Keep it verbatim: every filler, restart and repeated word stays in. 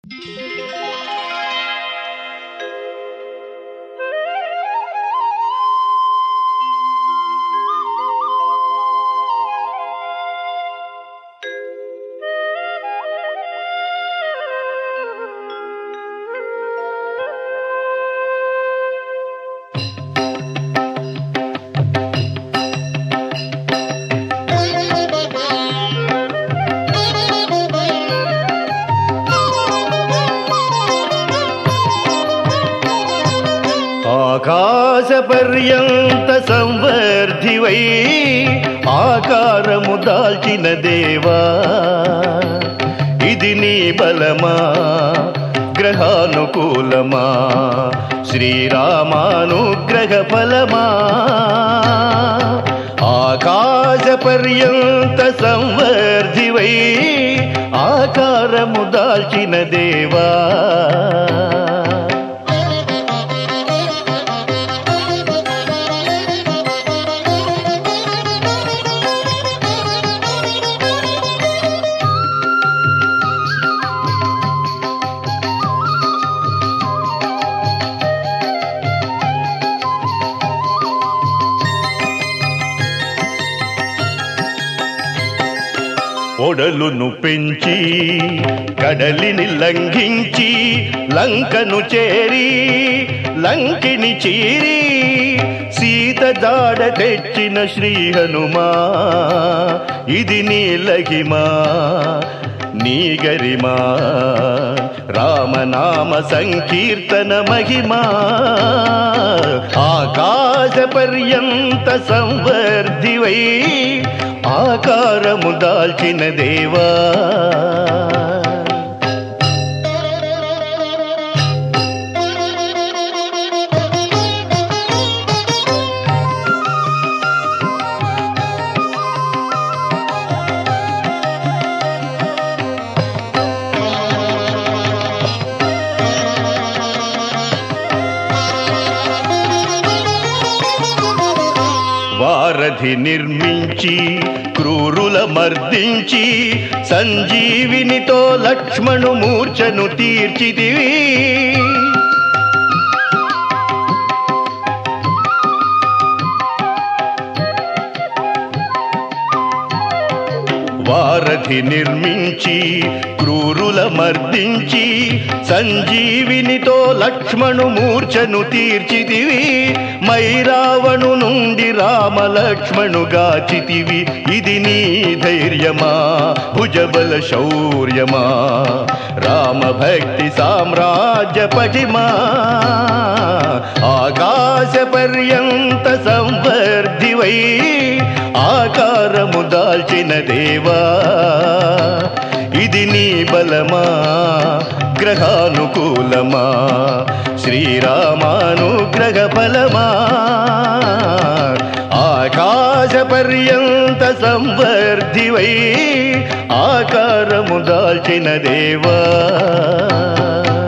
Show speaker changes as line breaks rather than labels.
ఆకాశపర్యంత సంవర్ధివై ఆకారము దాల్చిన దేవా, ఇది నీ బలమా గ్రహానుకూలమా శ్రీరామానుగ్రహ ఫలమా? ఆకాశపర్యంత సంవర్ధివై ఆకారము దాల్చిన దేవా, ఒడలును పెంచి కడలిని లంఘించి లంకను చేరి లంకిని చీరి సీత జాడ తెచ్చిన శ్రీ హనుమా, ఇది నీ లగిమా నీ గరిమా రామనామ సంకీర్తన మహిమా. ఆకాశ పర్యంత సంవర్ధివై ఆకారము దాల్చిన దేవా, వారధి నిర్మించి క్రూరుల మర్దించి సంజీవినితో లక్ష్మణు మూర్ఛను తీర్చిదివి. వారధి నిర్మించి క్రూరుల మర్దించి సంజీవినితో లక్ష్మణు మూర్ఛను తీర్చిదివి. మైరావణు నుండి రామ లక్ష్మణు గాచితివి, ఇది నీ ధైర్యమా భుజబల శౌర్యమా రామ భక్తి సామ్రాజ్య పటిమా. ఆకాశ పర్యంత సంవర్ధివై ఆకారము దాల్చిన దేవా, ఇది నీ బలమా గ్రహానుకూలమా శ్రీరామానుగ్రహ ఫలమా. ఆకాశ పర్యంత సంవర్ధివై ఆకారము దాల్చిన దేవా.